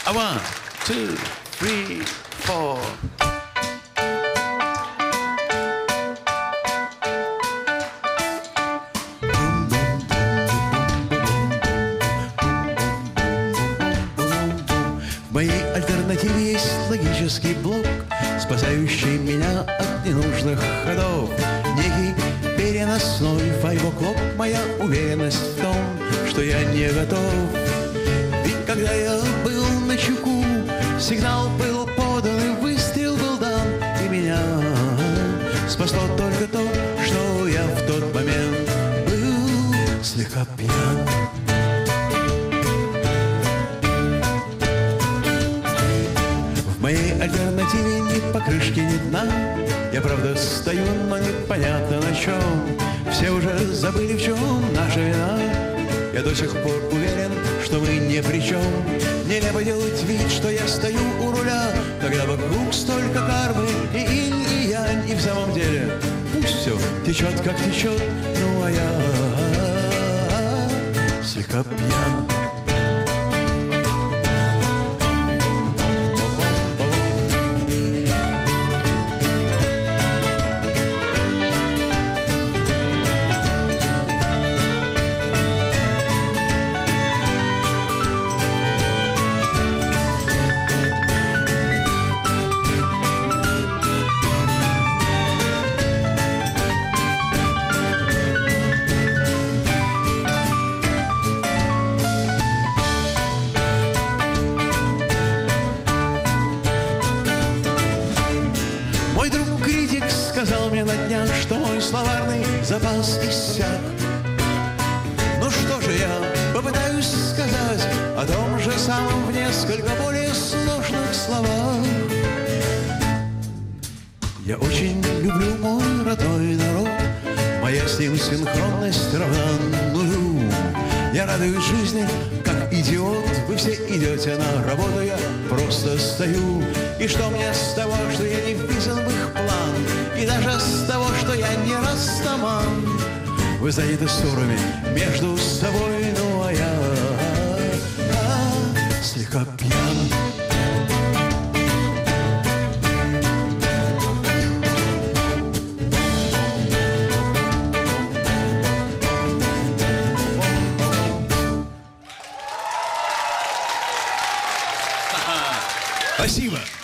A 1, 2, 3, 4. В моей альтернативе есть логический блок, спасающий меня от ненужных ходов. Некий переносной файв-о'клок, моя уверенность в том, что я не готов. Ведь когда я был на чеку, сигнал был подан и выстрел был дан, и меня спасло только то, что я в тот момент был слегка пьян. В моей альтернативе ни покрышки, ни дна. Я правда стою, но непонятно на чем. Все уже забыли, в чем наша вина. Я до сих пор уверен, что мы ни при чем. Нелепо делать вид, что я стою у руля, когда вокруг столько кармы и инь, и янь. И в самом деле пусть все течет, как течет, ну а я слегка пьян. Мой друг-критик сказал мне на днях, что мой словарный запас иссяк. Ну что же, я попытаюсь сказать о том же самом в несколько более сложных словах. Я очень люблю мой родной народ, моя с ним синхронность равна нулю. Я радуюсь жизни, как идиот. Вы все идете на работу, я просто стою. И что мне с того, что я не вписан в их план? И даже с того, что я не растаман. Вы заняты ссорами между собой, ну а я слегка пьян. Спасибо.